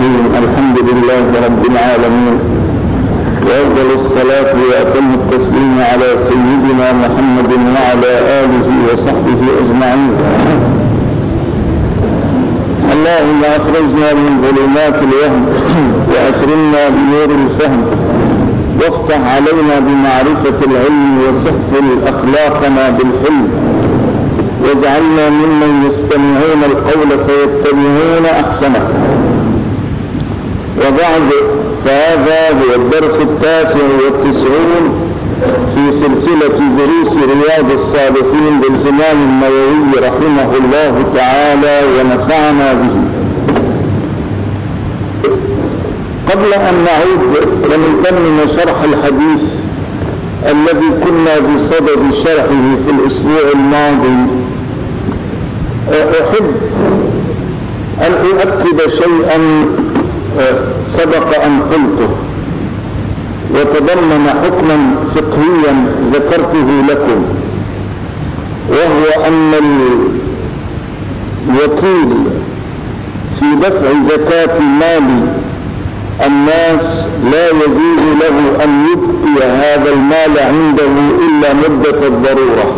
الرحيم. الحمد لله رب العالمين، وأفضل الصلاة وأتم التسليم على سيدنا محمد وعلى آله وصحبه أجمعين. اللهم أخرجنا من ظلمات الوهم وأكرمنا بنور الفهم، وافتح علينا بمعرفة العلم، وسهل أخلاقنا بالحلم، واجعلنا ممن يستمعون القول فيتبعون أحسنه. وبعد، فهذا هو الدرس 99 في سلسلة دروس رياض الصالحين للإمام النووي رحمه الله تعالى ونفعنا به. قبل أن نعود ونتمم شرح الحديث الذي كنا بصدد شرحه في الأسبوع الماضي، أحب أن أؤكد شيئا سبق أن قلته وتضمن حكما فقهيا ذكرته لكم، وهو أن الوكيل في دفع زكاة مال الناس لا يجوز له أن يبقي هذا المال عنده إلا مدة الضرورة،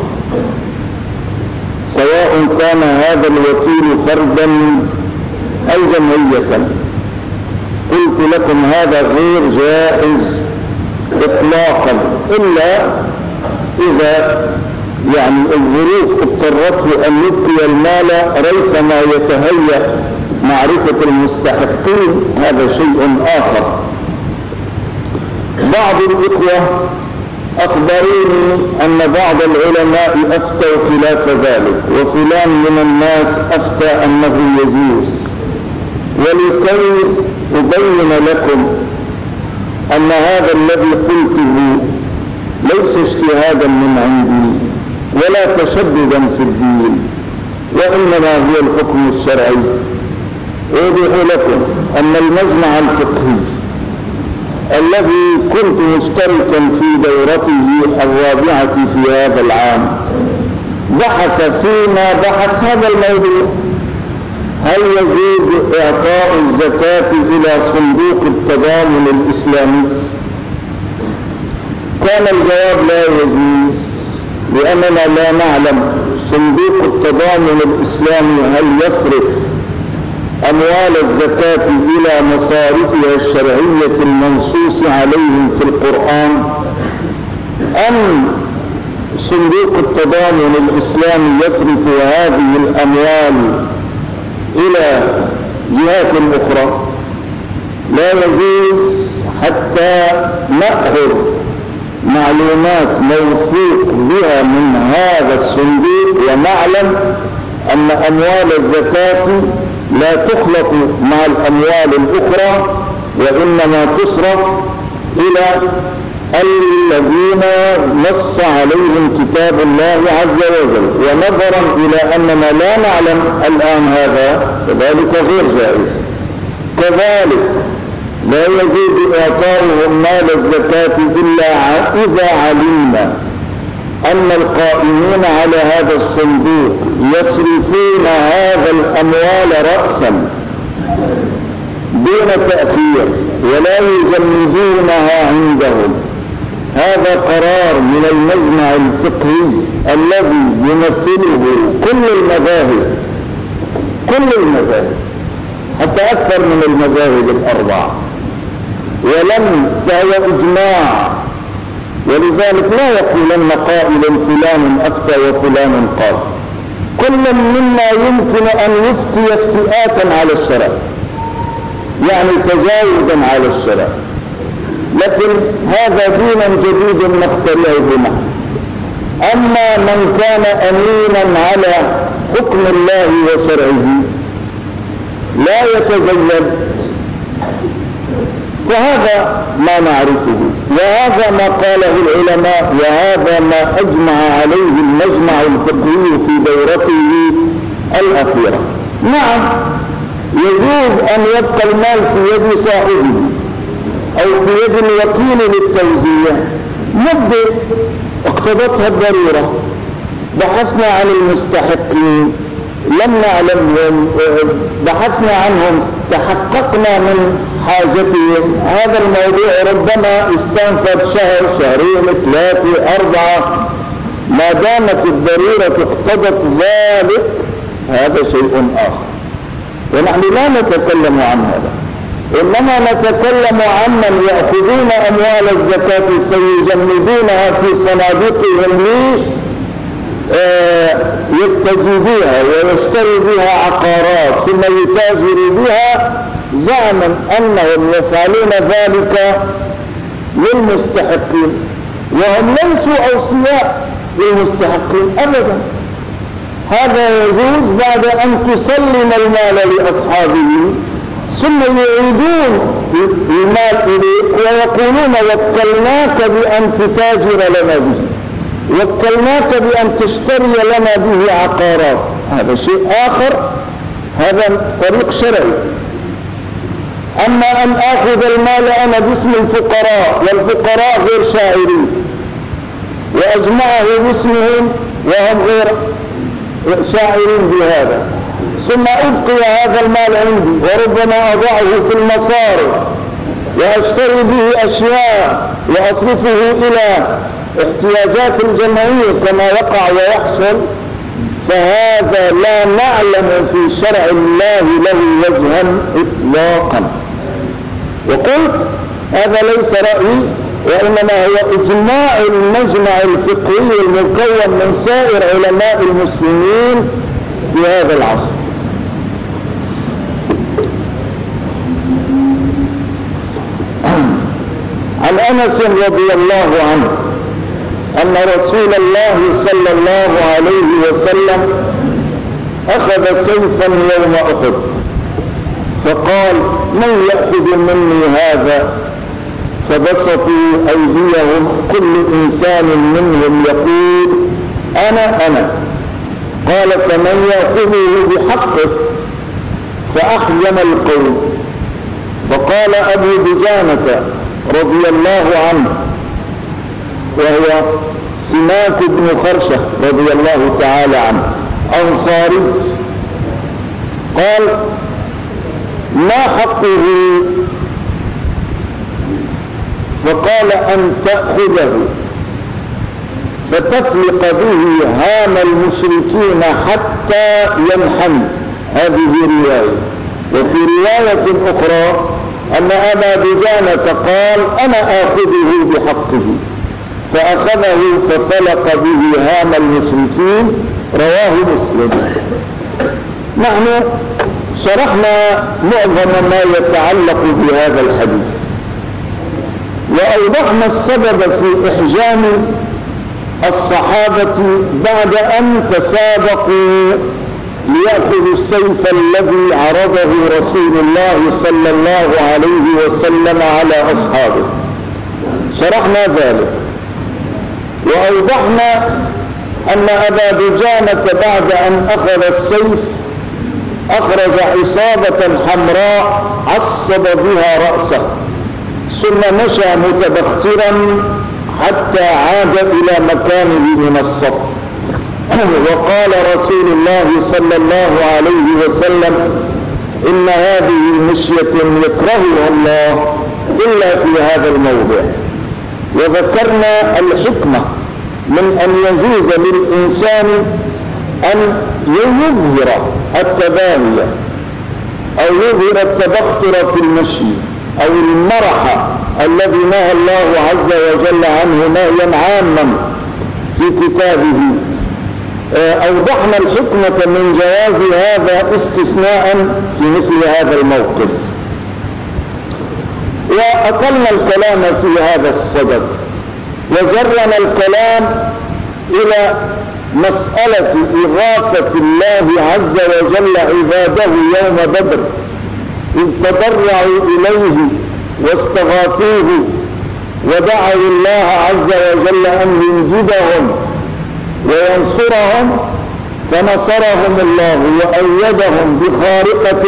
سواء كان هذا الوكيل فردا أو جمعية. قلت لكم هذا غير جائز إطلاقا، إلا إذا الظروف اضطرته أن يبقي المال ريثما يتهيأ معرفة المستحقين، هذا شيء آخر. بعض الإخوة أخبروني أن بعض العلماء أفتوا خلاف ذلك، وفلان من الناس أفتى أنه يجوز. ولكي أبين لكم أن هذا الذي قلته ليس اجتهادا من عندي ولا تشددا في الدين، وإنما هو الحكم الشرعي. أوضح لكم أن المجمع الفقهي الذي كنت مشتركا في دورته الرابعة في هذا العام بحث فيما بحث هذا الموضوع: هل يجوز إعطاء الزكاة إلى صندوق التضامن الإسلامي؟ كان الجواب لا يجوز، لأننا لا نعلم صندوق التضامن الإسلامي هل يصرف أموال الزكاة إلى مصارفها الشرعية المنصوص عليهم في القرآن، أم صندوق التضامن الإسلامي يصرف هذه الأموال إلى جهات أخرى. لا يجوز حتى نأخذ معلومات موثوق بها من هذا الصندوق ونعلم أن أموال الزكاة لا تخلط مع الأموال الأخرى، وإنما تصرف إلى الذين نص عليهم كتاب الله عز وجل. ونظرا إلى أننا لا نعلم الآن هذا، فذلك غير جائز. كذلك لا يجوز إعطاؤهم مال الزكاة إلا إذا علمنا أن القائمين على هذا الصندوق يصرفون هذا الأموال رأسا دون تأثير ولا يجمدونها عندهم. هذا قرار من المجمع الفقهي الذي يمثله كل المذاهب حتى أكثر من المذاهب الأربعة، فهو إجماع. ولذلك لا يقولن قائل فلان أفتى وفلان قال، كل مما يمكن أن يفتي افتئاتا على الشرع، تجاوزا على الشرع، لكن هذا دين جديد نخترعه نحن. أما من كان أمينا على حكم الله وشرعه لا يتزيد، فهذا ما نعرفه، وهذا ما قاله العلماء، وهذا ما أجمع عليه المجمع الفقهي في دورته الأخيرة. نعم، يجوز أن يبقى المال في يد صاحبه أو في يد الوكيل للتوزيع مدة اقتضتها الضرورة. بحثنا عن المستحقين، لم نعلمهم، بحثنا عنهم، تحققنا من حاجتهم. هذا الموضوع ربما استنفذ شهر، شهرين، 3، 4، ما دامت الضرورة اقتضت ذلك هذا شيء آخر. ونحن لا نتكلم عن هذا، إنما نتكلم عن من يأخذون أموال الزكاة فيجمدونها في صناديقهم يستجيبوها ويشتري بها عقارات ثم يتاجر بها زعما أنهم يفعلون ذلك للمستحقين، وهم ليسوا أوصياء للمستحقين أبدا. هذا يجوز بعد أن تسلم المال لأصحابه ثم يعيدون المال إليك ويقولون وكلناك بأن تتاجر لنا به، وكلناك بأن تشتري لنا به عقارات. هذا شيء آخر، هذا طريق شرعي. أما أن آخذ المال أنا باسم الفقراء والفقراء غير شاعرين وأجمعه باسمهم وهم غير شاعرين بهذا، ثم أبقي هذا المال عندي وربما أضعه في المصارف وأشتري به أشياء وأصرفه إلى احتياجات الجمعية كما وقع ويحصل، فهذا لا نعلم في شرع الله له وجها إطلاقا. وقلت هذا ليس رأيي، وإنما هو إجماع المجمع الفقهي المكون من سائر علماء المسلمين في هذا العصر. عن أنس رضي الله عنه أن رسول الله صلى الله عليه وسلم أخذ سيفا يوم أحد فقال من يأخذ مني هذا؟ فبسطوا أيديهم كل إنسان منهم يقول أنا. قال فمن يأخذه بحقه؟ فأحجم القوم. فقال أبو دجانة رضي الله عنه وهو سماك بن خرشة رضي الله تعالى عنه أنصاري، قال ما حقه؟ فقال أن تأخذه فتفلق به هام المشركين حتى ينحن. هذه رواية. وفي رواية أخرى أن أبا دجانة قال أنا آخذه بحقه، فأخذه ففلق به هام المشركين. رواه مسلم. نحن شرحنا معظم ما يتعلق بهذا الحديث وأوضحنا السبب في إحجام الصحابة بعد أن تسابقوا ليأخذوا السيف الذي عرضه رسول الله صلى الله عليه وسلم على أصحابه. شرحنا ذلك وأوضحنا أن أبا دجانة بعد أن أخذ السيف أخرج عصابة حمراء عصب بها رأسه ثم مشى متبخترا حتى عاد إلى مكانه من الصف. وقال رسول الله صلى الله عليه وسلم إن هذه مشية يكرهها الله إلا في هذا الموضع. وذكرنا الحكمة من أن يجوز للإنسان أن يظهر التباهي أو يظهر التبختر في المشي أو المرح الذي نهى الله عز وجل عنه نهيا عاما في كتابه. أوضحنا الحكمة من جواز هذا استثناء في مثل هذا الموقف، وأقلنا الكلام في هذا الصدد وجرنا الكلام إلى مسألة إغاثة الله عز وجل عباده يوم بدر إذ تضرعوا إليه واستغاثوه ودعوا الله عز وجل أن ينجدهم وينصرهم، فنصرهم الله وأيدهم بخارقة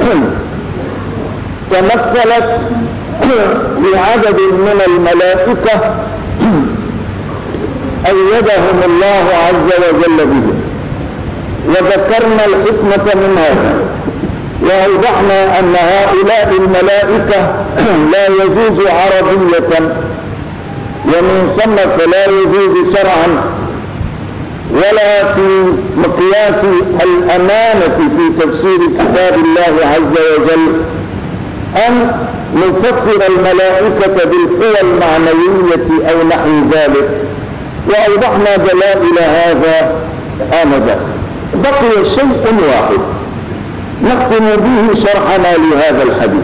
تمثلت بعدد من الملائكة أيدهم الله عز وجل به. وذكرنا الحكمة من هذا، وأوضحنا أن هؤلاء الملائكة لا يجوز عربية، ومن ثم فلا يجوز شرعا ولا في مقياس الأمانة في تفسير كتاب الله عز وجل أن نفسر الملائكة بالقوى المعنوية أو نحو ذلك، وأوضحنا دلائل هذا آنذاك. بقي شيء واحد نختم به شرحنا لهذا الحديث.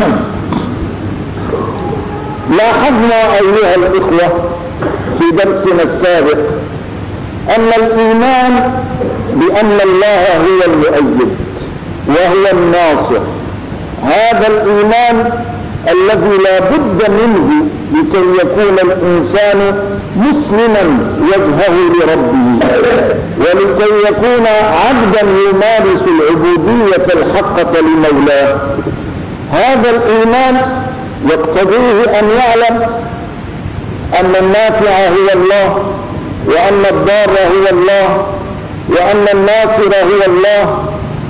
لاحظنا أيها الإخوة في درسنا السابق أن الإيمان بأن الله هو المؤيد وهو الناصر، هذا الإيمان الذي لا بد منه لكي يكون الإنسان مسلما وجهه لربه، ولكي يكون عبدا يمارس العبودية الحقة لمولاه. هذا الإيمان يقتضيه أن يعلم أن النافع هو الله، وأن الضار هو الله، وأن الناصر هو الله،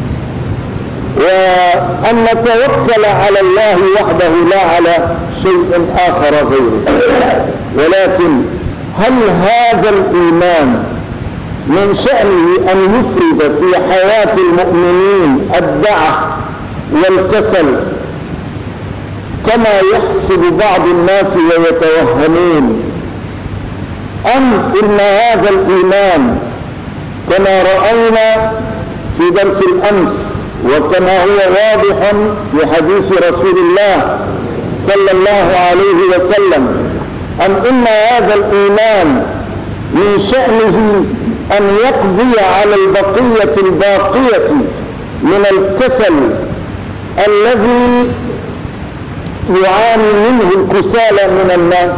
وأن نتوكل على الله وحده لا على شيء آخر غيره. ولكن هل هذا الإيمان من شأنه أن يفرز في حياة المؤمنين الدعة والكسل كما يحسب بعض الناس ويتوهمون، أم إن هذا الإيمان كما رأينا في درس الأمس وكما هو واضح في حديث رسول الله صلى الله عليه وسلم، إن هذا الإيمان من شأنه أن يقضي على البقية الباقية من الكسل الذي يعاني منه الكسالى من الناس.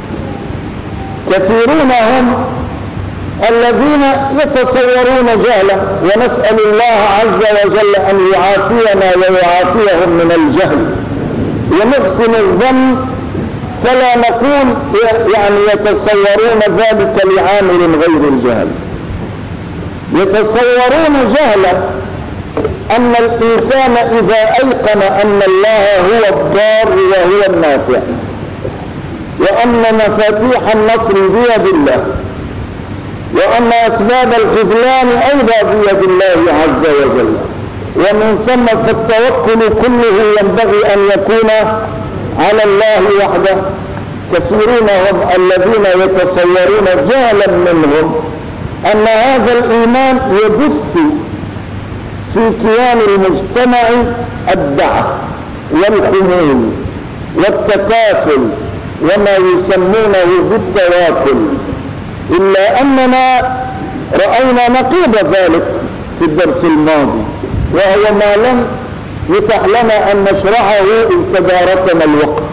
كثيرون هم الذين يتصورون جهلا، ونسأل الله عز وجل أن يعافينا ويعافيهم من الجهل، ونحسن الظن فلا نقول يعني يتصورون ذلك لعامل غير الجهل. يتصورون جهلا أن الإنسان إذا أيقن أن الله هو الضار وهو النافع، وأن مفاتيح النصر بيد الله، وأن أسباب الخذلان أيضا بيد الله عز وجل، ومن ثم فالتوكل كله ينبغي أن يكون على الله وحده. كثيرون هم الذين يتصورون جهلا منهم أن هذا الإيمان يبث في كيان المجتمع الدعة والخمول والتكافل وما يسمونه بالتواكل، إلا أننا رأينا نقيض ذلك في الدرس الماضي، وهو ما لم يتح لنا أن نشرحه إذ تداركنا الوقت.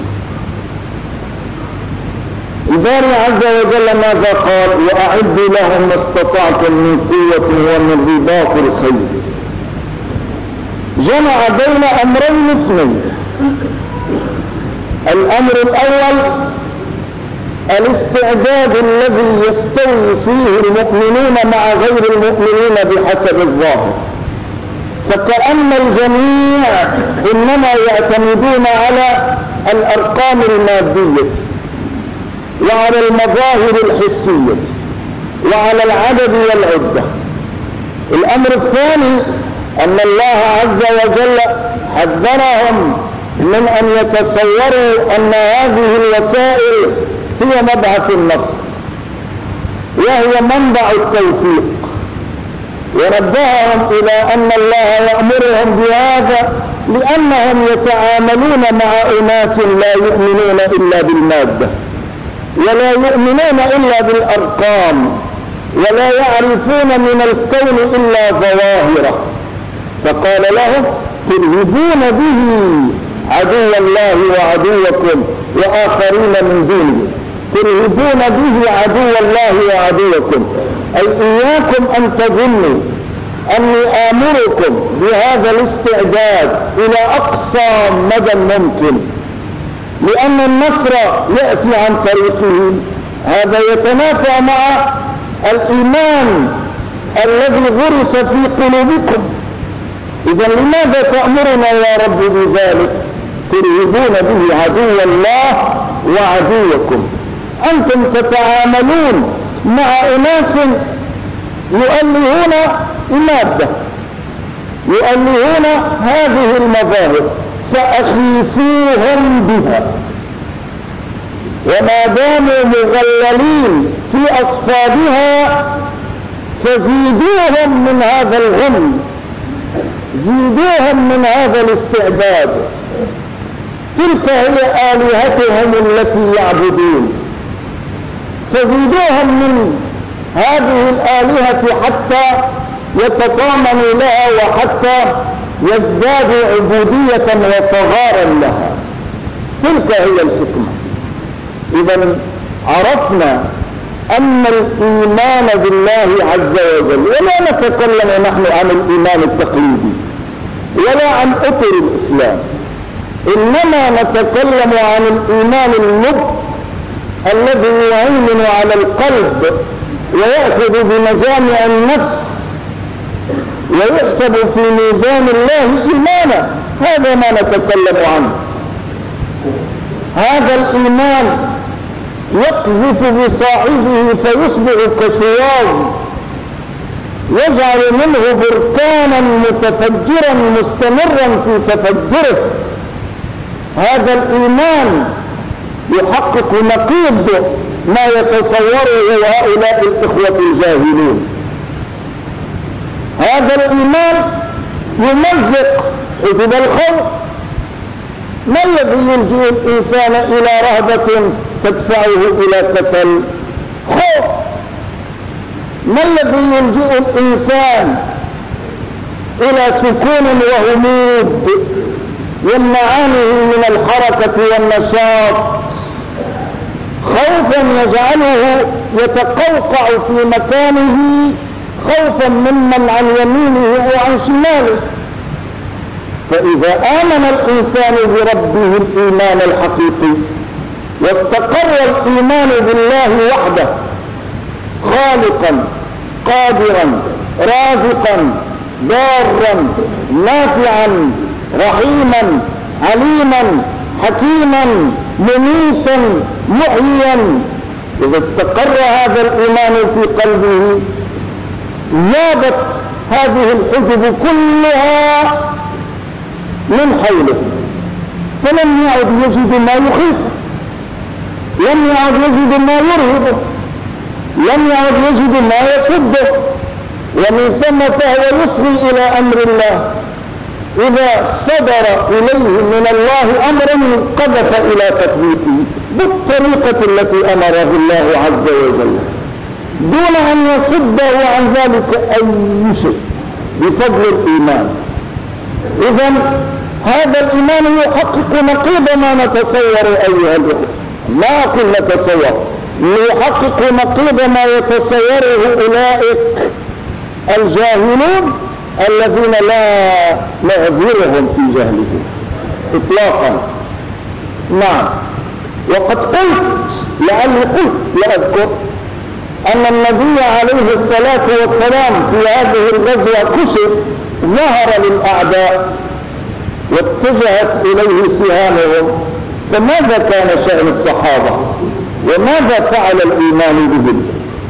الباري عز وجل ماذا قال؟ وأعدوا لهم ما استطعتم من قوة ومن رباط الخيل. جمع بين أمرين اثنين. الأمر الأول الاستعداد الذي يستوي فيه المؤمنون مع غير المؤمنين بحسب الظاهر، فكأن الجميع إنما يعتمدون على الأرقام المادية وعلى المظاهر الحسية وعلى العدد والعدة. الأمر الثاني أن الله عز وجل حذرهم من أن يتصوروا أن هذه الوسائل هي مبعث النصر وهي منبع التوفيق، ونبههم إلى أن الله يأمرهم بهذا لأنهم يتعاملون مع أناس لا يؤمنون إلا بالمادة، ولا يؤمنون إلا بالأرقام، ولا يعرفون من الكون إلا ظواهره. فقال لهم ترهبون به عدو الله وعدوكم وآخرين من دونه، ترهبون به عدو الله وعدوكم، أي إياكم أن تظنوا أني آمركم بهذا الاستعداد إلى أقصى مدى ممكن، لأن النصر يأتي عن طريقه. هذا يتنافى مع الإيمان الذي غرس في قلوبكم. إذا لماذا تأمرنا يا رب بذلك؟ ترهبون به عدو الله وعدوكم. أنتم تتعاملون مع أناس يؤلهون المادة، يؤلهون هذه المظاهر، فأخيفوهم بها، وما داموا مغللين في أصفادها فزيدوهم من هذا الغم، زيدوهم من هذا الاستعباد. تلك هي آلهتهم التي يعبدون، فزيدوهم من هذه الآلهة حتى يتطامنوا لها وحتى يزدادوا عبودية وصغارا لها. تلك هي الحكمة. إذا عرفنا أن الإيمان بالله عز وجل، ولا نتكلم نحن عن الإيمان التقليدي ولا عن أطر الإسلام، إنما نتكلم عن الإيمان اللب الذي يهيمن على القلب ويأخذ بمجامع النفس ويحسب في ميزان الله إيمانا. هذا ما نتكلم عنه. هذا الإيمان يقذف بصاحبه فيصبح كشواظ، يجعل منه بركانا متفجرا مستمرا في تفجره. هذا الإيمان يحقق نقيض ما يتصوره هؤلاء الإخوة الجاهلون. هذا الإيمان يمزق حجب الخوف. ما الذي يلجئ الإنسان إلى رهبة تدفعه إلى كسل؟ خوف. ما الذي يلجئ الإنسان إلى سكون وهمود يمنعانه من الحركة والنشاط؟ خوفا يجعله يتقوقع في مكانه، خوفا ممن عن يمينه وعن شماله. فإذا آمن الإنسان بربه الإيمان الحقيقي واستقر الإيمان بالله وحده خالقا قادرا رازقا ضارا نافعا رحيما عليما حكيما مميتا محييا، إذا استقر هذا الإيمان في قلبه زادت هذه الحجب كلها من حوله، فلم يعد يجد ما يخيفه، لم يعد يجد ما يرهبه، لم يعد يجد ما يصده، ومن ثم فهو يصغي إلى أمر الله. إذا صدر إليه من الله أمرا قذف إلى تطبيقه بالطريقة التي أمره الله عز وجل دون أن يصده عن ذلك أي شيء بفضل الإيمان. إذن هذا الإيمان يحقق نقيض ما نتصور أيها الأخوة، لا أقول نتصور، يحقق نقيض ما يتصوره أولئك الجاهلون الذين لا نعذرهم في جهلهم إطلاقا. نعم. وقد قلت، لعلي قلت لا أذكر، أن النبي عليه الصلاة والسلام في هذه الغزوة كشف، ظهر للأعداء واتجهت إليه سهامهم. فماذا كان شأن الصحابة وماذا فعل الإيمان بهم؟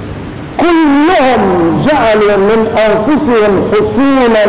كلهم جعلوا من أنفسهم حصونا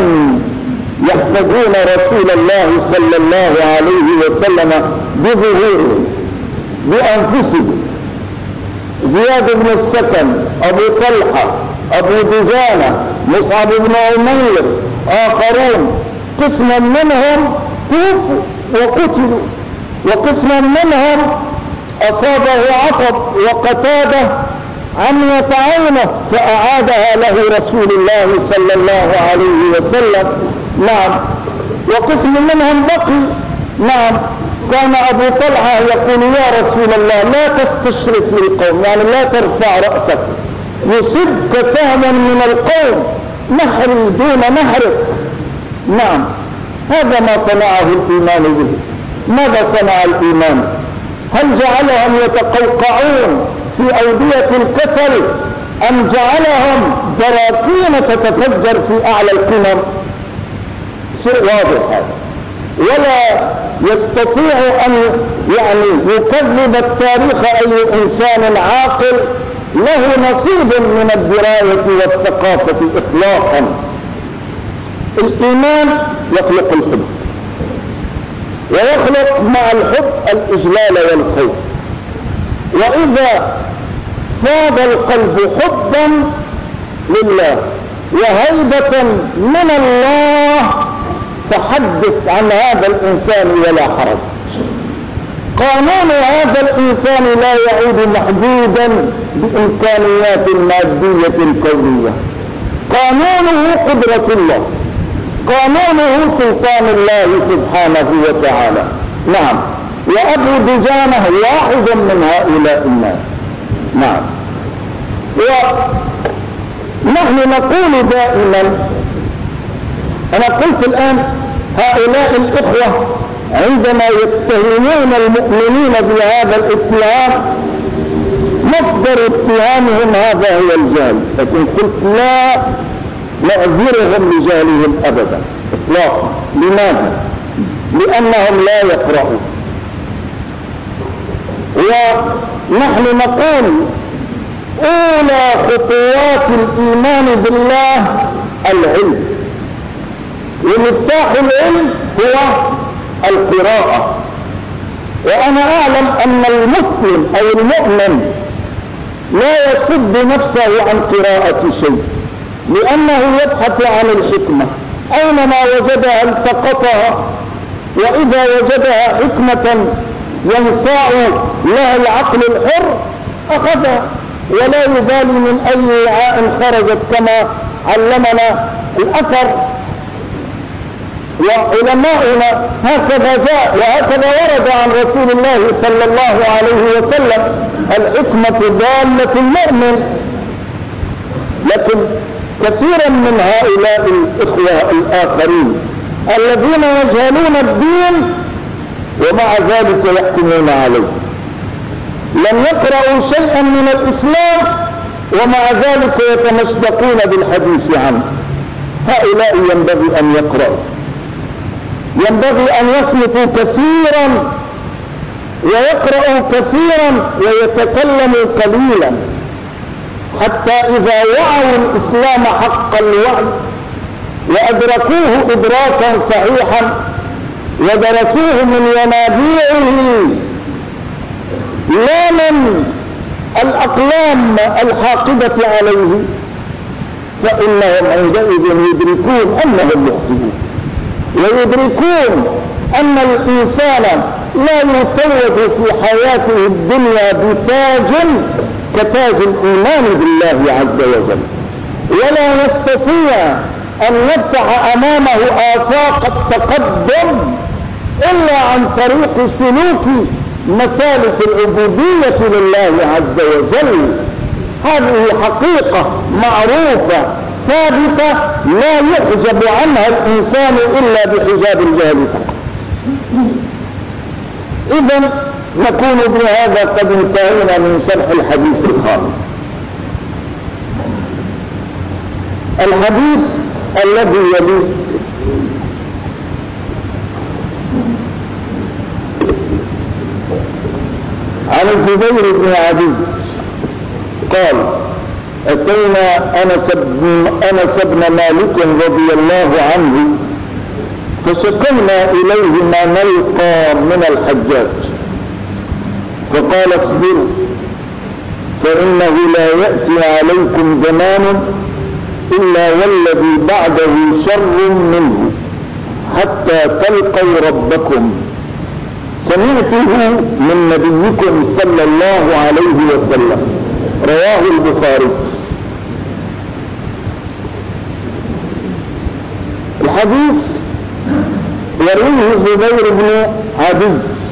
يحفظون رسول الله صلى الله عليه وسلم بظهورهم بأنفسهم. زياد بن السكن، أبو طلحة، أبو دجانة، مصعب بن عمير، آخرون، قسما منهم توفوا وقتلوا، وقسما منهم أصابه عطب وقتاده عمية عينه فأعادها له رسول الله صلى الله عليه وسلم. نعم. وقسم منهم بقي. نعم. كان أبو طلحة يقول يا رسول الله لا تستشرف للقوم، يعني لا ترفع رأسك، يصبك سهما من القوم نحري دون نحرك. نعم. هذا ما صنعه الإيمان به. ماذا صنع الإيمان؟ هل جعلهم يتقوقعون في أودية الكسل أم جعلهم براكين تتفجر في أعلى القمم؟ شيء واضح هذا، ولا يستطيع أن يكذب التاريخ أي إنسان عاقل له نصيب من الدراية والثقافة إطلاقا. الإيمان يخلق الحب، ويخلق مع الحب الإجلال والخوف، وإذا فاض القلب حبا لله وهيبة من الله فحدث عن هذا الإنسان ولا حرج. قانون هذا الإنسان لا يعود محدودا بإمكانيات مادية كونية، قانونه قدرة الله، قانونه سلطان الله سبحانه وتعالى. نعم، وأبو دجانة واحد من هؤلاء الناس. نعم، ونحن نقول دائما، أنا قلت الآن هؤلاء الإخوة عندما يتهمون المؤمنين بهذا الاتهام مصدر اتهامهم هذا هو الجهل، لكن قلت لا نعذرهم لجهلهم أبدا إطلاقا. لماذا؟ لأنهم لا يقرؤون. ونحن نقول أولى خطوات الإيمان بالله العلم، ومفتاح العلم هو القراءة. وأنا أعلم أن المسلم أو المؤمن لا يصد نفسه عن قراءة شيء، لأنه يبحث عن الحكمة، أينما وجدها التقطها، وإذا وجدها حكمة ينصاع لها العقل الحر أخذها، ولا يبالي من أي وعاء خرجت، كما علمنا الأثر. وعلماؤنا هكذا جاء وهكذا ورد عن رسول الله صلى الله عليه وسلم: الحكمة ضالة المؤمن. لكن كثيرا من هؤلاء الإخوة الآخرين الذين يجهلون الدين ومع ذلك يحكمون عليه، لم يقرأوا شيئا من الإسلام ومع ذلك يتمسكون بالحديث عنه. هؤلاء ينبغي أن يقرأوا، ينبغي أن يصمتوا كثيرا ويقرأوا كثيرا ويتكلموا قليلا، حتى إذا وعوا الإسلام حق الوعي وأدركوه إدراكا صحيحا ودرسوه من ينابيعه لا من الأقلام الحاقدة عليه، فإنهم عندئذ يدركون أنهم مخطئون، ويدركون أن الإنسان لا يتوج في حياته الدنيا بتاج كتاج الإيمان بالله عز وجل، ولا يستطيع أن يفتح أمامه آفاق التقدم إلا عن طريق سلوك مسالك العبودية لله عز وجل. هذه حقيقة معروفة ثابتة لا يحجب عنها الإنسان إلا بحجاب الجهل فقط. إذن نكون بهذا قد انتهينا من شرح الحديث الخامس. الحديث الذي يليه عن الزبير بن عدي قال: أتينا أنس بن مالك رضي الله عنه فشكونا إليه ما نلقى من الحجاج، فقال: اصبروا فإنه لا يأتي عليكم زمان إلا والذي بعده شر منه حتى تلقوا ربكم، سمعته من نبيكم صلى الله عليه وسلم. رواه البخاري. الحديث يرويه زبير بن عدي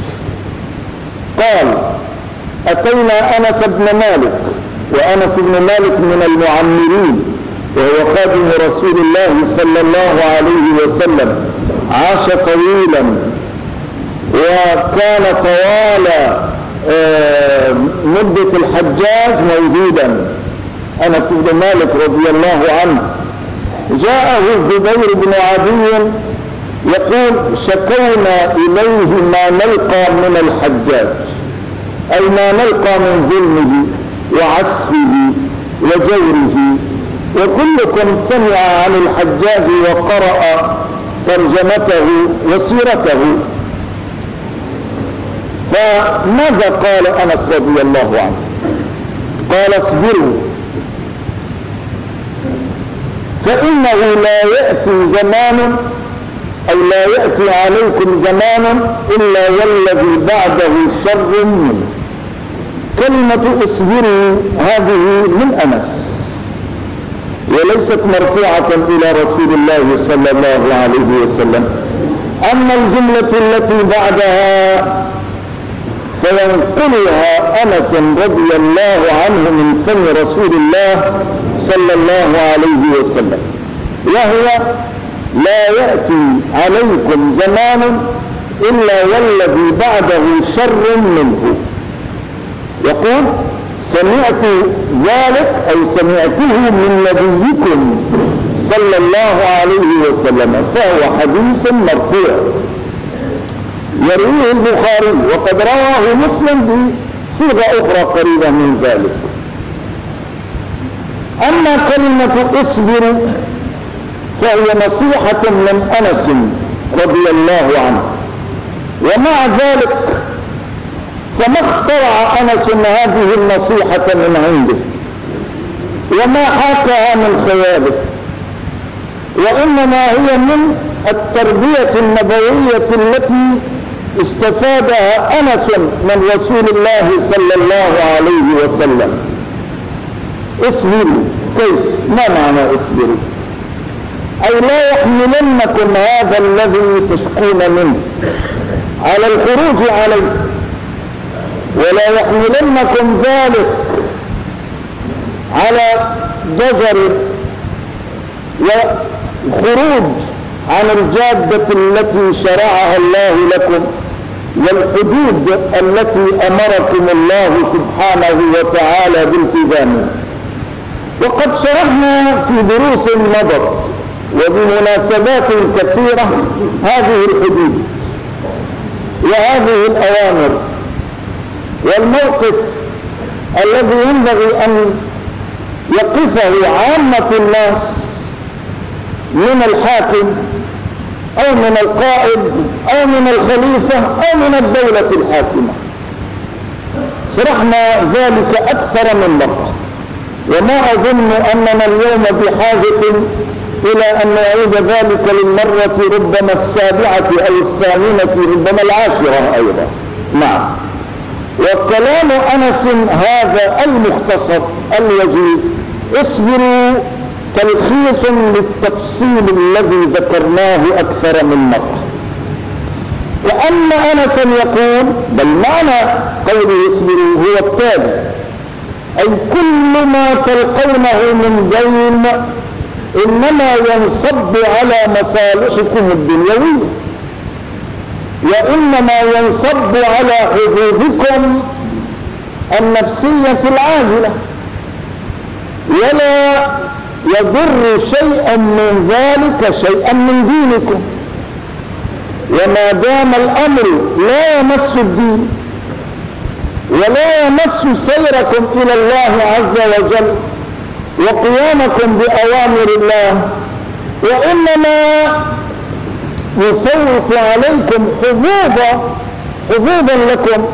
قال: أتينا أنس بن مالك، وأنس بن مالك من المعمرين وهو خادم رسول الله صلى الله عليه وسلم، عاش طويلا وكان طوال مدة الحجاج موجودا، أنس بن مالك رضي الله عنه جاءه الزبير بن عدي يقول شكونا إليه ما نلقى من الحجاج، أي ما نلقى من ظلمه وعسفه وجوره، وكلكم سمع عن الحجاج وقرأ ترجمته وسيرته. فماذا قال أنس رضي الله عنه؟ قال اصبروا فإنه لا يأتي زمان أو لا يأتي عليكم زمان إلا والذي بعده شر منه. كلمة اصبروا هذه من أنس وليست مرفوعة إلى رسول الله صلى الله عليه وسلم. أما الجملة التي بعدها فينقلها أنس رضي الله عنه من فم رسول الله صلى الله عليه وسلم، وهي لا يأتي عليكم زمان إلا والذي بعده شر منه. يقول سمعت ذلك أي سمعته من نبيكم صلى الله عليه وسلم، فهو حديث مرفوع يرويه البخاري وقد رواه مسلم بصيغة أخرى قريبة من ذلك. أما كلمة اصبروا فهي نصيحة من أنس رضي الله عنه، ومع ذلك فما اخترع أنس هذه النصيحة من عنده وما حاكها من خياله، وإنما هي من التربية النبوية التي استفادها أنس من رسول الله صلى الله عليه وسلم. اصبروا كيف؟ ما معنى اصبروا؟ أي لا يحملنكم هذا الذي تشكون منه على الخروج عليه، ولا يحملنكم ذلك على ضجر وخروج عن الجادة التي شرعها الله لكم والحدود التي أمركم الله سبحانه وتعالى بالتزامها. وقد شرحنا في دروس مضت وبمناسبات كثيرة هذه الحدود وهذه الأوامر والموقف الذي ينبغي أن يقفه عامة الناس من الحاكم أو من القائد أو من الخليفة أو من الدولة الحاكمة. شرحنا ذلك أكثر من مرة، وما أظن أننا اليوم بحاجة إلى أن نعيد ذلك للمرة ربما السابعة أو الثامنة ربما العاشرة أيضا. نعم. وكلام أنس هذا المختصر الوجيز اصبروا تلخيص للتفصيل الذي ذكرناه أكثر من مرة. وأن أنسا يقول بل معنى قوله اصبروا هو التالي، أي كل ما تلقونه من دين إنما ينصب على مصالحكم الدنيوية، وإنما ينصب على حظوظكم النفسية العاجلة، ولا يضر شيئا من ذلك شيئا من دينكم. وما دام الأمر لا يمس الدين ولا يمس سيركم إلى الله عز وجل وقيامكم بأوامر الله، وإنما يفوت عليكم حظوظا لكم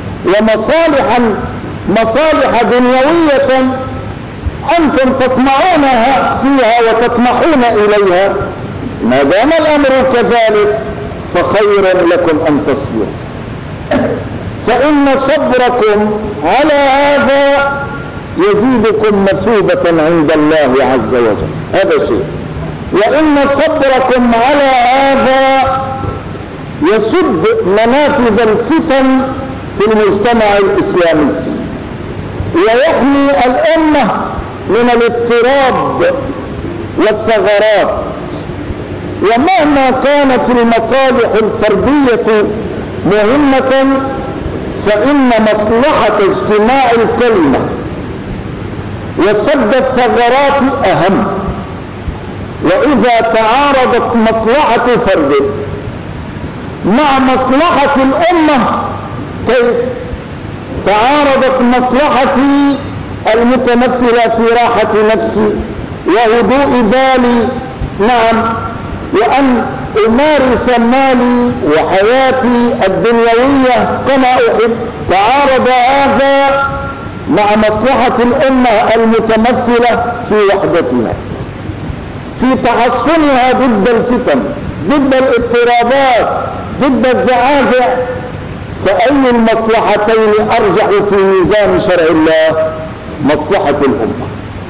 ومصالح دنيوية أنتم تطمعونها فيها وتطمحون إليها، ما دام الأمر كذلك فخير لكم أن تصبروا، فإن صبركم على هذا يزيدكم مثوبة عند الله عز وجل. هذا شيء. وإن صبركم على هذا يسد منافذ الفتن في المجتمع الإسلامي ويحمي الأمة من الاضطراب والثغرات. ومهما كانت المصالح الفردية مهمة فإن مصلحة اجتماع الكلمة وسد الثغرات أهم. وإذا تعارضت مصلحة فرد مع مصلحة الأمة، كيف تعارضت مصلحتي المتمثلة في راحة نفسي وهدوء بالي، نعم، وأن أمارس مالي وحياتي الدنيوية كما أحب، تعارض هذا مع مصلحة الأمة المتمثلة في وحدتها، في تحصنها ضد الفتن، ضد الاضطرابات، ضد الزعازع. فأي المصلحتين أرجح في ميزان شرع الله؟ مصلحة الأمة.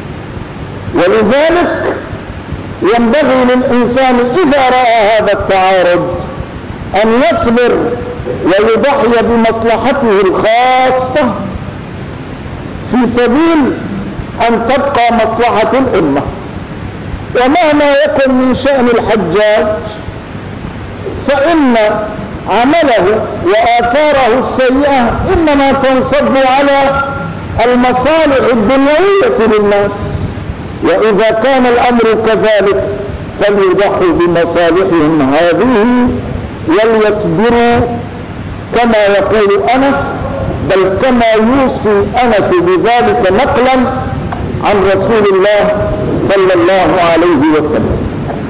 ولذلك ينبغي للإنسان إذا رأى هذا التعارض أن يصبر ويضحي بمصلحته الخاصة في سبيل أن تبقى مصلحة الأمة. ومهما يكن من شأن الحجاج فإن عمله وآثاره السيئة إنما تنصب على المصالح الدنيوية للناس، وإذا كان الأمر كذلك فليضحوا بمصالحهم هذه وليصبروا كما يقول أنس، بل كما يوصي أنس بذلك نقلا عن رسول الله صلى الله عليه وسلم.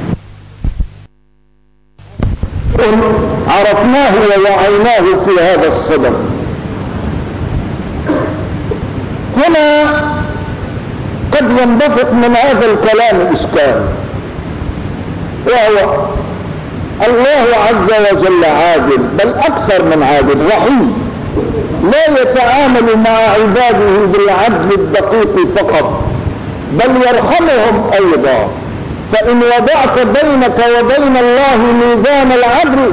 عرفناه ووعيناه في هذا الصدد. هنا قد ينبثق من هذا الكلام إشكال، وهو الله عز وجل عادل، بل أكثر من عادل، رحيم، لا يتعامل مع عباده بالعدل الدقيق فقط، بل يرحمهم أيضا. فإن وضعت بينك وبين الله ميزان العدل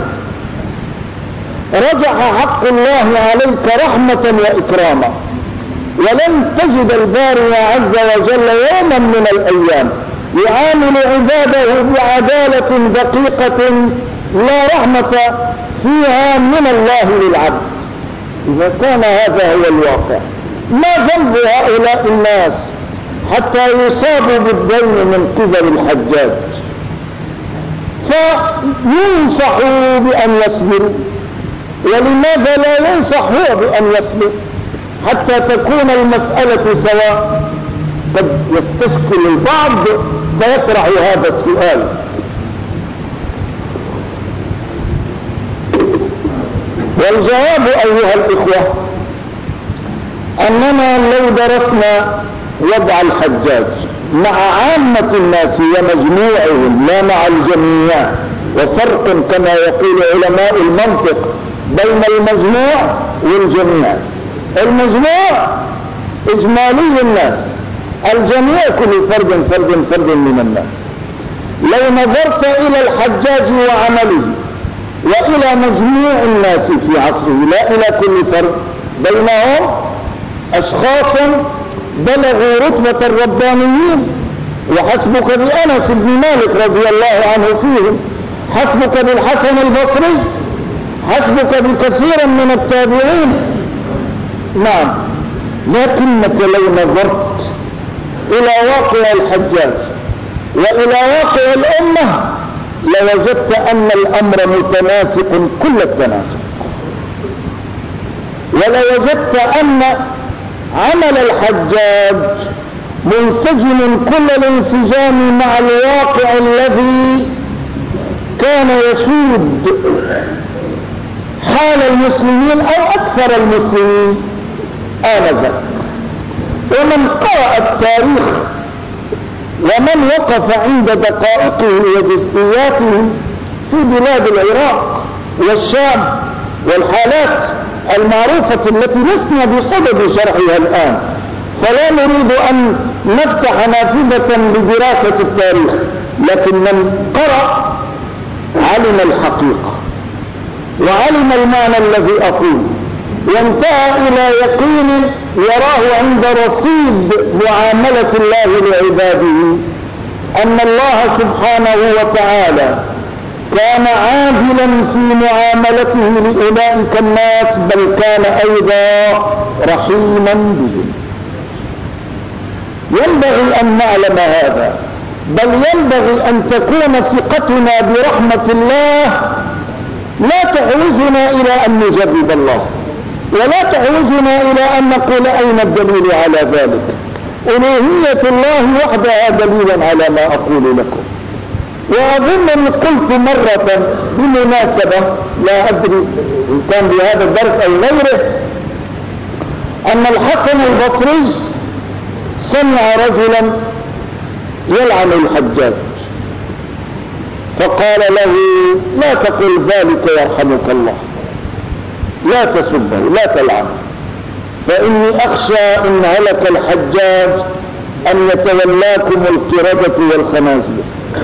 رجح حق الله عليك رحمة وإكراما، ولن تجد الباري عز وجل يوما من الأيام يعامل عباده بعدالة دقيقة لا رحمة فيها من الله للعبد. إذا كان هذا هو الواقع، ما ذنب هؤلاء الناس حتى يصابوا بالدين من قبل الحجاج؟ فينصحوا بأن يصبروا. ولماذا لا ينصح هو بأن يصبر حتى تكون المسألة سواء؟ قد يستشكل البعض فيطرح هذا السؤال. والجواب أيها الإخوة أننا لو درسنا وضع الحجاج مع عامة الناس ومجموعهم لا مع الجميع، وفرق كما يقول علماء المنطق بين المجموع والجميع. المجموع إجمالي الناس، الجميع كل فرد من الناس. لو نظرت إلى الحجاج وعمله وإلى مجموع الناس في عصره، لا إلى كل فرد، بينهم أشخاصا بلغوا رتبة الربانيين، وحسبك بأنس بن مالك رضي الله عنه فيهم، حسبك بالحسن البصري، حسبك بكثير من التابعين. نعم، لكنك لو نظرت إلى واقع الحجاج وإلى واقع الأمة لوجدت أن الأمر متناسق كل التناسق، ولوجدت أن عمل الحجاج منسجم كل الانسجام مع الواقع الذي كان يسود حال المسلمين أو أكثر المسلمين آنذاك. ومن قرأ التاريخ ومن وقف عند دقائقه وجزئياته في بلاد العراق والشام والحالات المعروفة التي لسنا بصدد شرحها الآن، فلا نريد أن نفتح نافذة لدراسة التاريخ، لكن من قرأ علم الحقيقة وعلم المعنى الذي أقول، وانتهى إلى يقين يراه عند رصيد معاملة الله لعباده، أن الله سبحانه وتعالى كان عادلا في معاملته لأولئك الناس، بل كان أيضا رحيما بهم. ينبغي أن نعلم هذا، بل ينبغي أن تكون ثقتنا برحمة الله لا تعوزنا إلى أن نجرب الله، ولا تعوزنا إلى أن نقول أين الدليل على ذلك. ألوهية الله وحدها دليل على ما أقول لكم. وأظن أن قلت مرة بمناسبة، لا أدري إن كان بهذا الدرس أو غيره، أن الحسن البصري سمع رجلا يلعن الحجاج فقال له: لا تقل ذلك يرحمك الله، لا تسبه لا تلعنه، فإني أخشى إن هلك الحجاج أن يتولاكم القردة والخنازير.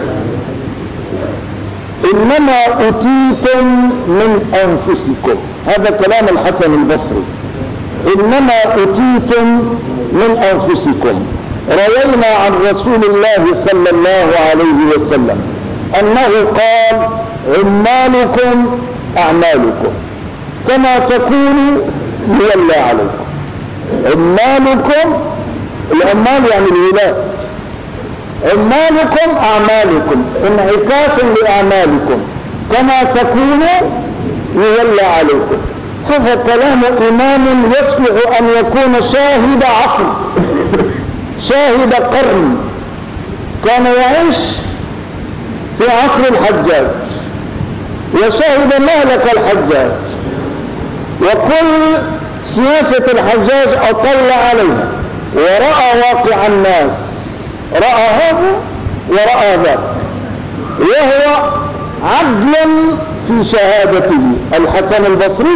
إنما أتيتم من أنفسكم، هذا كلام الحسن البصري، إنما أتيتم من أنفسكم. روينا عن رسول الله صلى الله عليه وسلم أنه قال: عمالكم أعمالكم كما تكونوا يولى عليكم. عمالكم، العمال يعني الولاة، عمالكم أعمالكم، انعكاس لأعمالكم كما تكونوا يولى عليكم. هذا كلام إمام يصلح أن يكون شاهد عصر، شاهد قرن، كان يعيش في عصر الحجاج وشاهد مهلك الحجاج، وكل سياسة الحجاج أطلع عليها ورأى واقع الناس، رأى هذا ورأى ذاك، وهو عدل في شهادته. الحسن البصري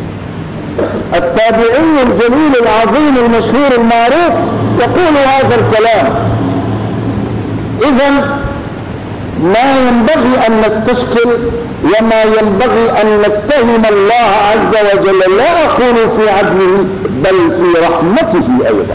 التابعي الجليل العظيم المشهور المعروف يقول هذا الكلام. إذن ما ينبغي أن نستشكل وما ينبغي أن نتهم الله عز وجل، لا أقول في عدله بل في رحمته أيضا.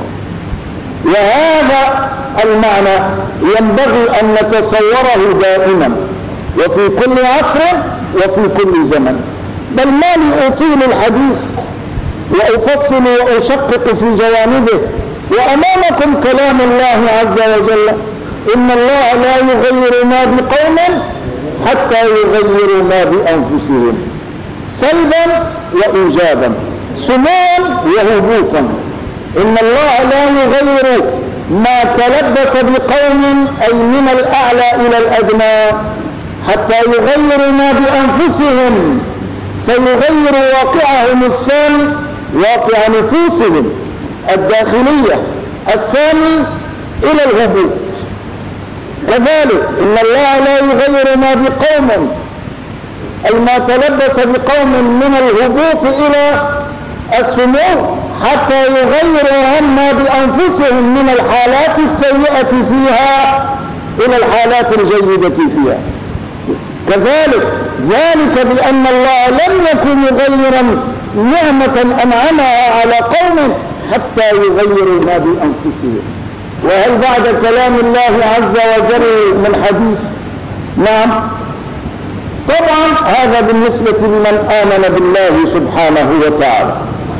وهذا المعنى ينبغي أن نتصوره دائما وفي كل عصر وفي كل زمن. بل ما لي أطيل الحديث وأفصل وأشقق في جوانبه، وأمامكم كلام الله عز وجل: إن الله لا يغير ما بقوم حتى يغيروا ما بأنفسهم، سلبا وإيجابا، سموا وهبوطا. إن الله لا يغير ما تلبس بقوم أي من الأعلى إلى الأدنى حتى يغيروا ما بأنفسهم، فيغير واقعهم السامي، واقع نفوسهم الداخلية السامي، إلى الهبوط. كذلك إن الله لا يغير ما بقوم أي ما تلبس بقوم من الهبوط إلى السمو حتى يغيروا هم ما بأنفسهم من الحالات السيئة فيها إلى الحالات الجيدة فيها. كذلك ذلك بأن الله لم يكن مغيرا نعمة أنعمها على قوم حتى يغيروا ما بأنفسهم. وهل بعد كلام الله عز وجل من حديث؟ نعم طبعا، هذا بالنسبة لمن آمن بالله سبحانه وتعالى.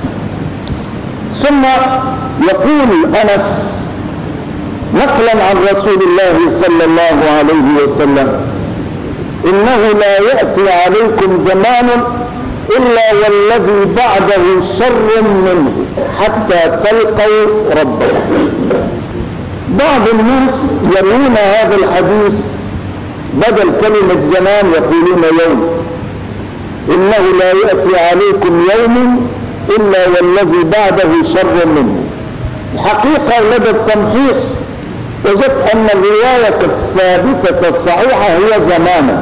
ثم يقول أنس نقلا عن رسول الله صلى الله عليه وسلم: إنه لا يأتي عليكم زمان إلا والذي بعده شر منه حتى تلقوا ربكم. بعض الناس يروون هذا الحديث بدل كلمة زمان يقولون يوم. إنه لا يأتي عليكم يوم إلا والذي بعده شر منه. الحقيقة لدى التمحيص وجدت أن الرواية الثابتة الصحيحة هي زمانا.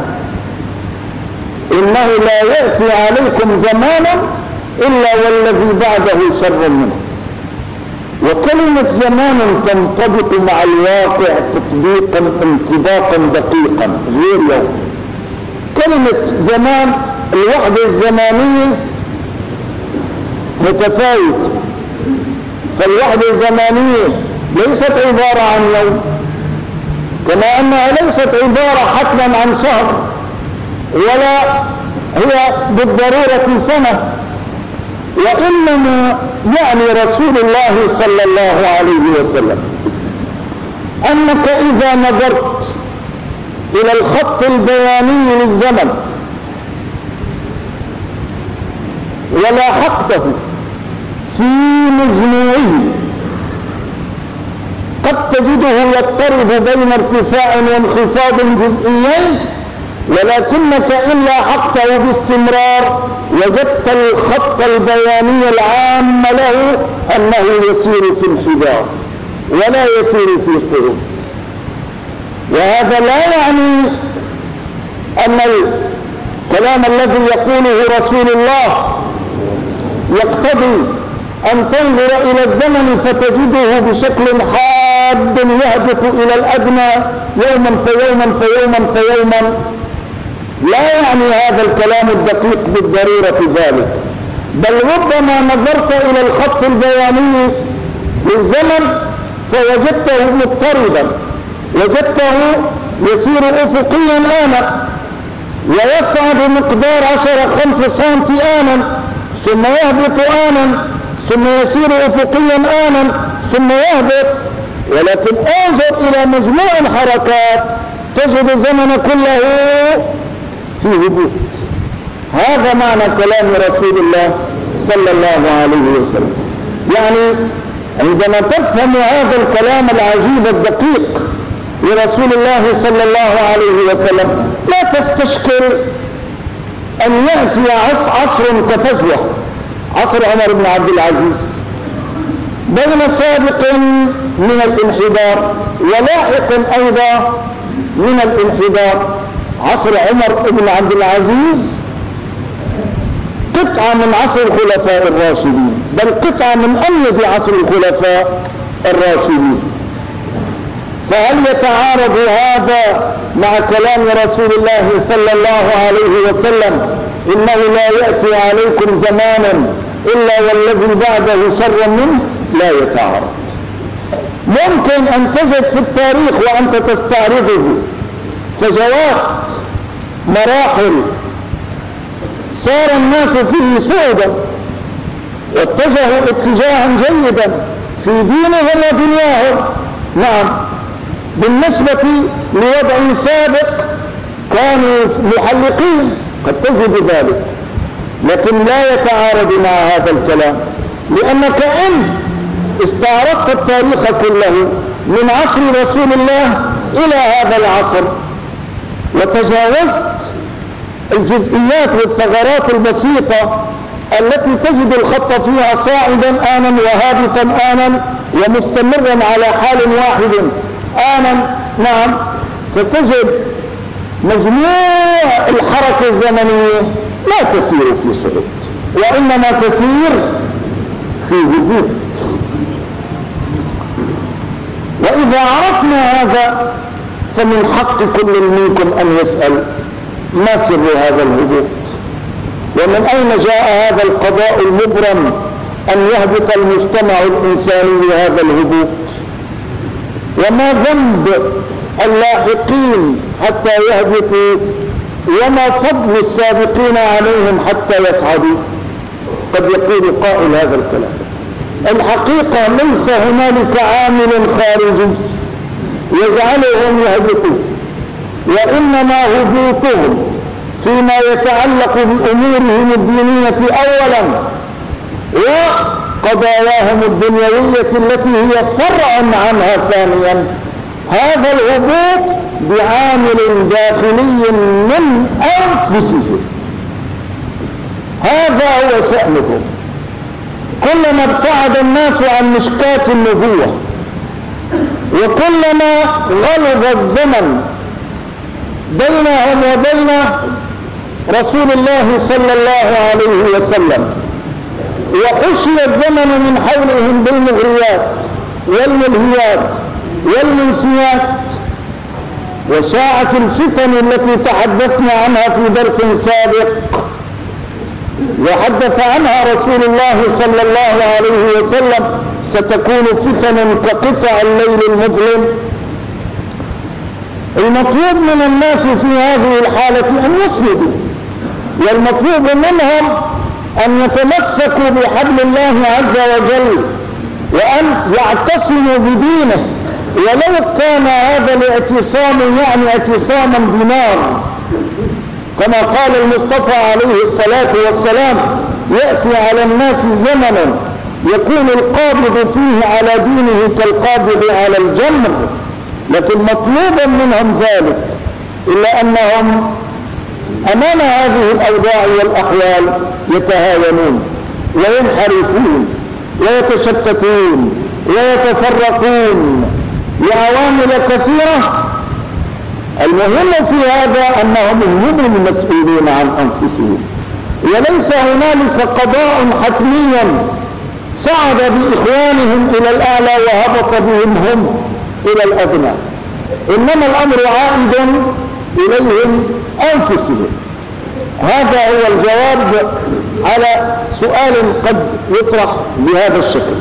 إنه لا يأتي عليكم زمانا إلا والذي بعده شر منه. وكلمة زمان تنطبق مع الواقع تطبيقا انطباقا دقيقا غير يوم. كلمة زمان الوحدة الزمانية متفاوتة، فالوحدة الزمانية ليست عبارة عن يوم، كما أنها ليست عبارة حتما عن شهر، ولا هي بالضرورة سنة، وإنما يعني رسول الله صلى الله عليه وسلم أنك إذا نظرت إلى الخط البياني للزمن ولاحقته في مجموعه قد تجده يضطرب بين ارتفاع وانخفاض جزئيين، ولكنك إن لاحقته باستمرار وجدت الخط البياني العام له أنه يسير في انحدار ولا يسير في صعود. وهذا لا يعني أن الكلام الذي يقوله رسول الله يقتضي أن تنظر إلى الزمن فتجده بشكل حاد يهبط إلى الأدنى يوما فيوما فيوما فيوما. لا يعني هذا الكلام الدقيق بالضرورة ذلك، بل ربما نظرت إلى الخط البياني للزمن فوجدته مضطربا، وجدته يسير أفقيا آنا ويصعد مقدار 10-5 سم آنا ثم يهبط آنا ثم يسير أفقيا آنا ثم يهبط. ولكن انظر إلى مجموع الحركات تجد الزمن كله في هبوط. هذا معنى كلام رسول الله صلى الله عليه وسلم. يعني عندما تفهم هذا الكلام العجيب الدقيق لرسول الله صلى الله عليه وسلم لا تستشكل أن يأتي عصر كفجوة، عصر عمر بن عبد العزيز، بين سابق من الانحدار ولاحق أيضا من الانحدار. عصر عمر بن عبد العزيز قطعة من عصر الخلفاء الراشدين، بل قطعة من أميز عصر الخلفاء الراشدين. فهل يتعارض هذا مع كلام رسول الله صلى الله عليه وسلم إنه لا يأتي عليكم زمان إلا والذي بعده شر منه؟ لا يتعارض. ممكن أن تجد في التاريخ وأنت تستعرضه فجوات مراحل صار الناس فيه سعدا واتجهوا اتجاها جيدا في دينهم ودنياهم. نعم، بالنسبة لوضع سابق كانوا محلقين قد تجد ذلك، لكن لا يتعارض مع هذا الكلام، لأنك إن استعرضت التاريخ كله من عصر رسول الله إلى هذا العصر وتجاوزت الجزئيات والثغرات البسيطة التي تجد الخط فيها صاعدا آنا وهابطا آنا ومستمرا على حال واحد آنا، نعم، ستجد مجموع الحركة الزمنية لا تسير في صعود وإنما تسير في هبوط. وإذا عرفنا هذا فمن حق كل منكم أن يسأل ما سر هذا الهبوط، ومن أين جاء هذا القضاء المبرم أن يهبط المجتمع الإنساني هذا الهبوط، وما ذنب اللاحقين حتى يهبطوا، وما فضل السابقين عليهم حتى يصعدوا. قد يقول قائل هذا الكلام. الحقيقة ليس هنالك عامل خارجي يجعلهم يهبطوا، وإنما هبوطهم فيما يتعلق بأمورهم الدينية أولا وقضاياهم الدنيوية التي هي فرع عنها ثانيا. هذا الهبوط بعامل داخلي من أنفسهم، هذا هو شأنهم. كلما ابتعد الناس عن مشكاة النبوة وكلما غلظ الزمن بينهم وبين رسول الله صلى الله عليه وسلم وحشي الزمن من حولهم بالمغريات والملهيات والمنسيات وشاعت الفتن التي تحدثنا عنها في درس سابق وحدث عنها رسول الله صلى الله عليه وسلم ستكون فتن كقطع الليل المظلم. المطلوب من الناس في هذه الحالة أن يصمدوا، والمطلوب منهم أن يتمسكوا بحبل الله عز وجل وأن يعتصموا بدينه ولو كان هذا الاعتصام يعني اعتصاما بنار، كما قال المصطفى عليه الصلاة والسلام: يأتي على الناس زمن يكون القابض فيه على دينه كالقابض على الجمر، لكن مطلوبا منهم ذلك، إلا أنهم أمام هذه الأوضاع والأحوال يتهاونون وينحرفون ويتشتتون ويتفرقون لعوامل كثيرة. المهم في هذا أنهم هم المسؤولون عن أنفسهم، وليس هنالك قضاء حتميا صعد بإخوانهم إلى الأعلى وهبط بهم هم إلى الأدنى، إنما الأمر عائد إليهم أنفسهم. هذا هو الجواب على سؤال قد يطرح بهذا الشكل.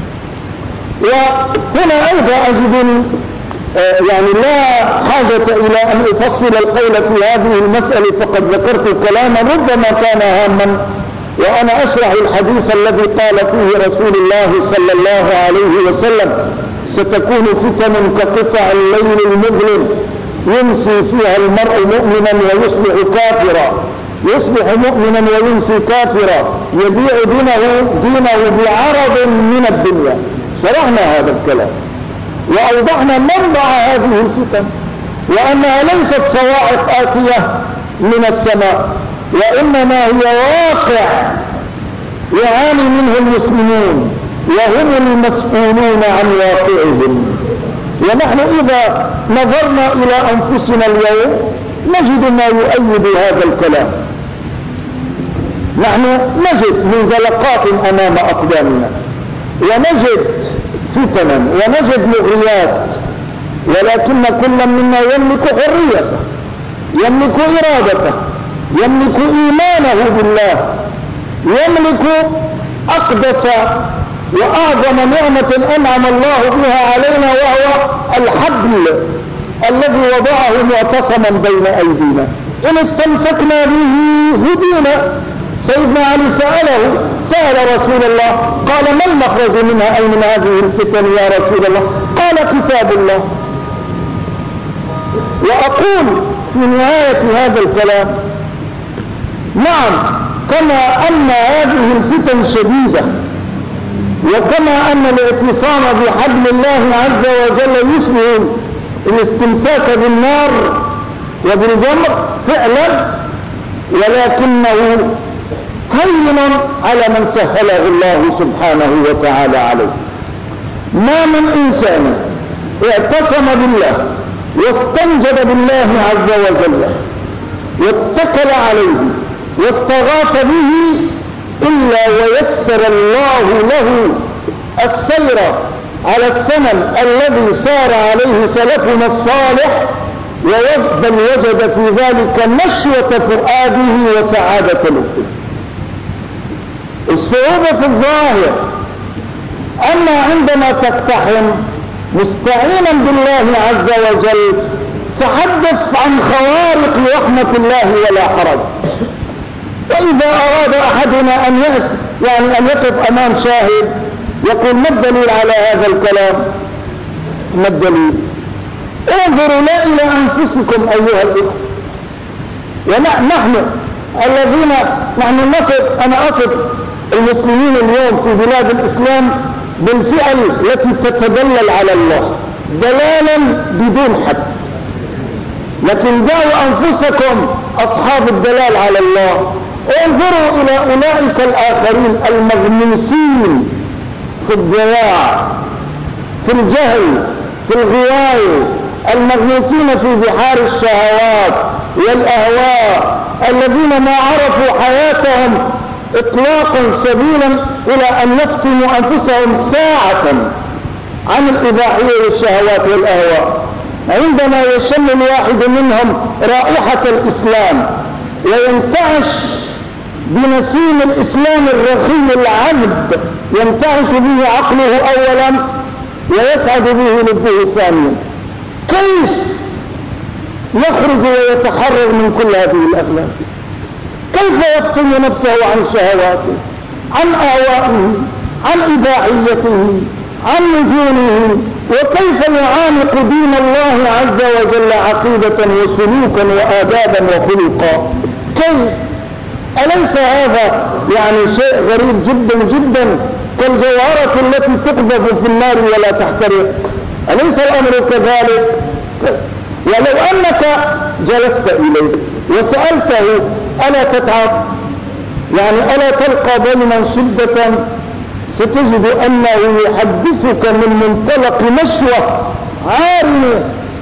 وهنا أيضا أجد يعني لا حاجة إلى أن أفصل القول في هذه المسألة، فقد ذكرت كلاما ربما كان هاما وأنا أشرح الحديث الذي قال فيه رسول الله صلى الله عليه وسلم: ستكون فتن كقطع الليل المظلم يمسي فيها المرء مؤمنا ويصبح كافرا، يصبح مؤمنا ويمسي كافرا، يبيع دينه بعرض من الدنيا. شرحنا هذا الكلام وأوضحنا منبع هذه الفتن، وأنها ليست صواعق آتية من السماء، وإنما هي واقع يعاني منه المسلمون وهم المسؤولون عن واقعهم. ونحن إذا نظرنا إلى أنفسنا اليوم نجد ما يؤيد هذا الكلام. نحن نجد منزلقات أمام أقدامنا، ونجد فتنا، ونجد مغريات، ولكن كل منا يملك حريته، يملك إرادته، يملك إيمانه بالله، يملك أقدس وأعظم نعمة أنعم الله بها علينا، وهو الحبل الذي وضعه معتصما بين أيدينا، إن استمسكنا به هدينا. سيدنا علي سأل رسول الله، قال: ما المخرج منها أي من هذه الفتن يا رسول الله؟ قال: كتاب الله. وأقول في نهاية هذا الكلام: نعم، كما أن هذه الفتن شديدة، وكما أن الاعتصام بحبل الله عز وجل يشبه الاستمساك بالنار وبالجمر فعلا، ولكنه هين على من سهله الله سبحانه وتعالى عليه. ما من إنسان اعتصم بالله واستنجد بالله عز وجل واتكل عليه واستغاث به إلا ويسر الله له السير على السنن الذي سار عليه سلفنا الصالح، بل وجد في ذلك نشوة فؤاده وسعادة نفسه. الصعوبة في الظاهر أما عندما تقتحم مستعينا بالله عز وجل تحدث عن خوارق رحمة الله ولا حرج. وإذا أراد أحدنا أن يقف أمام شاهد يقول: ما الدليل على هذا الكلام؟ ما الدليل؟ انظروا لا إلى أنفسكم أيها الإخوة. ونحن الذين أنا أصف المسلمين اليوم في بلاد الإسلام بالفعل التي تتدلل على الله دلالا بدون حد، لكن دعوا أنفسكم أصحاب الدلال على الله. انظروا إلى أولئك الآخرين المغموسين في الضياع، في الجهل، في الغواية، المغموسين في بحار الشهوات والأهواء، الذين ما عرفوا حياتهم إطلاقا سبيلا إلى أن يفتنوا أنفسهم ساعة عن الإباحية والشهوات والأهواء. عندما يشم الواحد منهم رائحة الإسلام وينتعش بنسيم الإسلام الرخي العذب، ينتعش به عقله أولا ويسعد به لبه ثانيا، كيف يخرج ويتحرر من كل هذه الأغلال؟ كيف يفتن نفسه عن شهواته، عن أهوائه، عن إباحيته، عن نجومه، وكيف يعانق دين الله عز وجل عقيدة وسلوكا وآدابا وخلقا؟ كيف؟ أليس هذا يعني شيء غريب جدا جدا كالجوهرة التي تقذف في النار ولا تحترق؟ أليس الأمر كذلك؟ ولو أنك جلست إليه وسألته ألا تتعب؟ يعني ألا تلقى ضيما شدة؟ ستجد أنه يحدثك من منطلق نشوة عارية،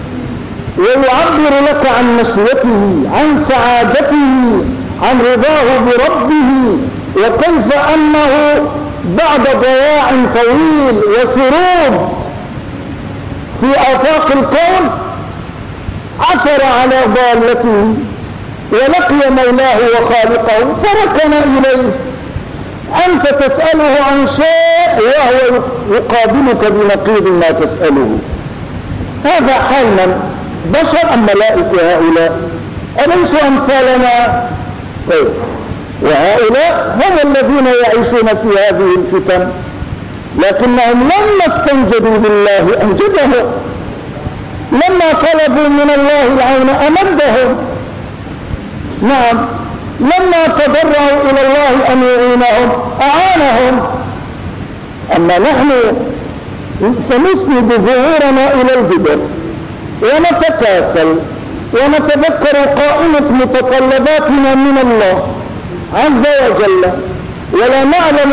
ويعبر لك عن نشوته، عن سعادته، عن رضاه بربه، وكيف أنه بعد ضياع طويل وسرور في آفاق الكون عثر على ضالته ولقي مولاه وخالقه فركن إليه. أنت تسأله عن شيء وهو يقابلك بنقيض ما تسأله. هذا حال من؟ بشر أم ملائكة هؤلاء؟ أليسوا أمثالنا؟ طيب، وهؤلاء هم الذين يعيشون في هذه الفتن، لكنهم لما استنجدوا بالله أنجدهم، لما طلبوا من الله العون أمدهم، نعم، لما تضرعوا إلى الله أن يعينهم أعانهم. أما نحن فنسند ظهورنا إلى الجبل ونتكاسل ونتذكر قائمة متطلباتنا من الله عز وجل، ولا نعلم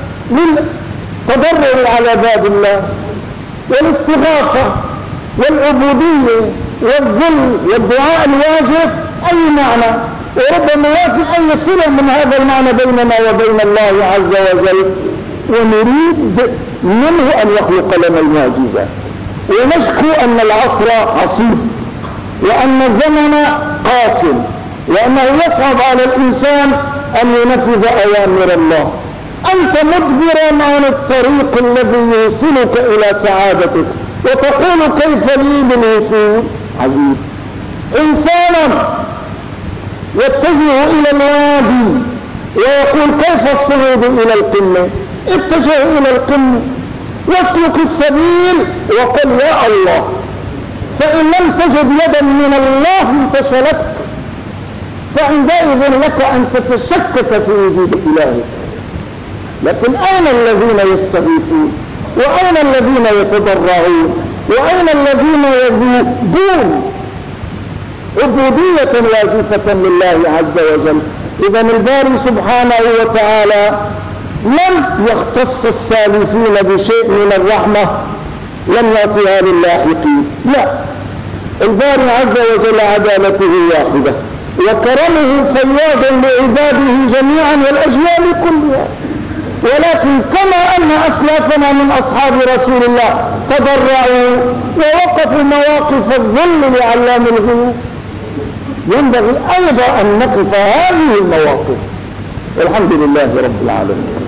للتضرع على باب الله والاستغاثة والعبودية والذل والدعاء الواجب أي معنى، وربما يأتي أي صلة من هذا المعنى بيننا وبين الله عز وجل، ونريد منه أن يخلق لنا المعجزة، ونشكو أن العصر عصيب، وأن الزمن قاسم، وأنه يصعب على الإنسان أن ينفذ أوامر الله. أنت مدبرا عن الطريق الذي يوصلك إلى سعادتك، وتقول كيف لي بالوصول؟ عجيب. إنسانا يتجه إلى الوادي ويقول كيف الصعود إلى القمة؟ اتجه إلى القمة واسلك السبيل وقل يا الله، فإن لم تجد يدا من الله فشلت، فعندئذ لك أن تتشكك في وجود إلهك. لكن أين الذين يستغيثون؟ وأين الذين يتضرعون؟ وأين الذين يذوقون عبودية واجفة لله عز وجل؟ إذن الباري سبحانه وتعالى لم يختص السالفين بشيء من الرحمة لم يعطيها للاحقين، لا، الباري عز وجل عدالته واحدة وكرمه فياض لعباده جميعا والأجيال كلها. ولكن كما أن أسلافنا من أصحاب رسول الله تضرعوا ووقفوا مواقف الذل لعلام الغيوب، ينبغي أيضا أن نقف هذه المواقف. الحمد لله رب العالمين.